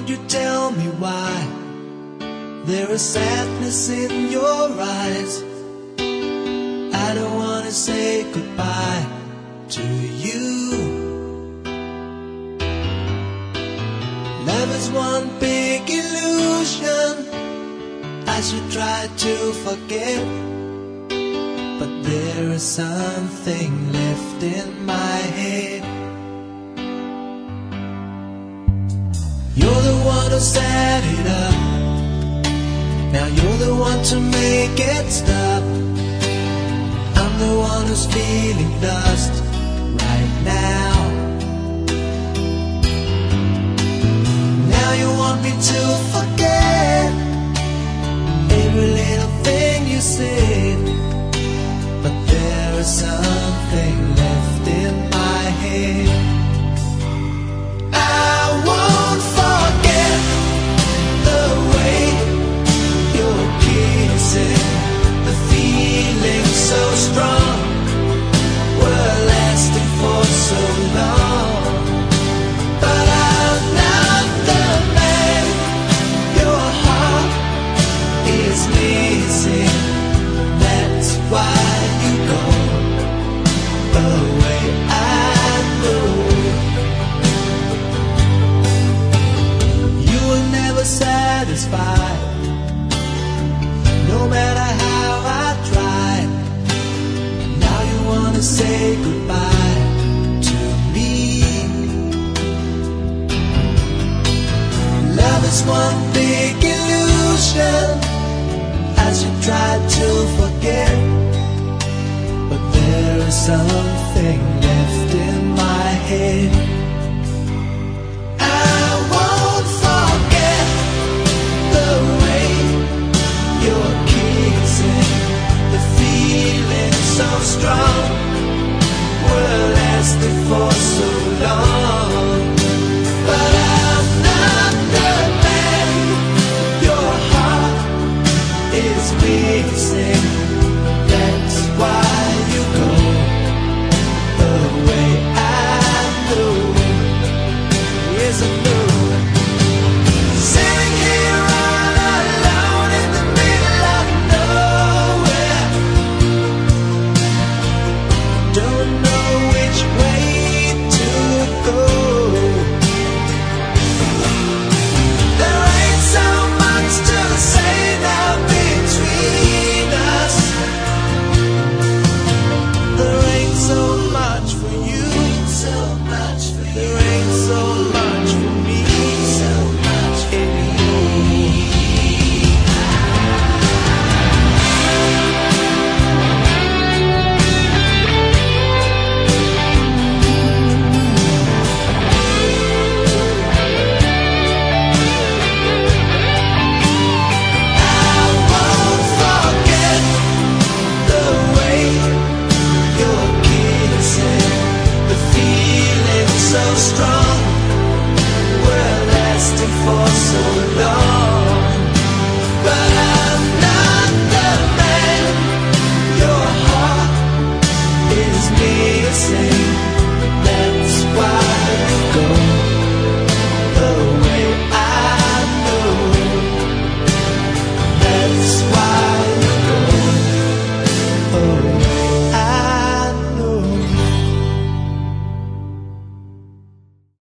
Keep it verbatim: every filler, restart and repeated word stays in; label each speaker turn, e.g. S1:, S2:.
S1: Won't you tell me why there is sadness in your eyes? I don't wanna say goodbye to you. Love is one big illusion I should try to forget, but there is something left in my head. You're the one who set it up, now you're the one to make it stop. I'm the one who's feeling lost right now. Now you want me to forget every little thing you said, but there is something left in my head. I won't forget the way you're kissing, the feeling so strong, we're lasting for so long. But I'm not the man your heart is missing. That's why you go away. I know you were never satisfied, no matter how I tried. Now you wanna say goodbye to me. Love is one big illusion I should try to forget, but there is something left in my head.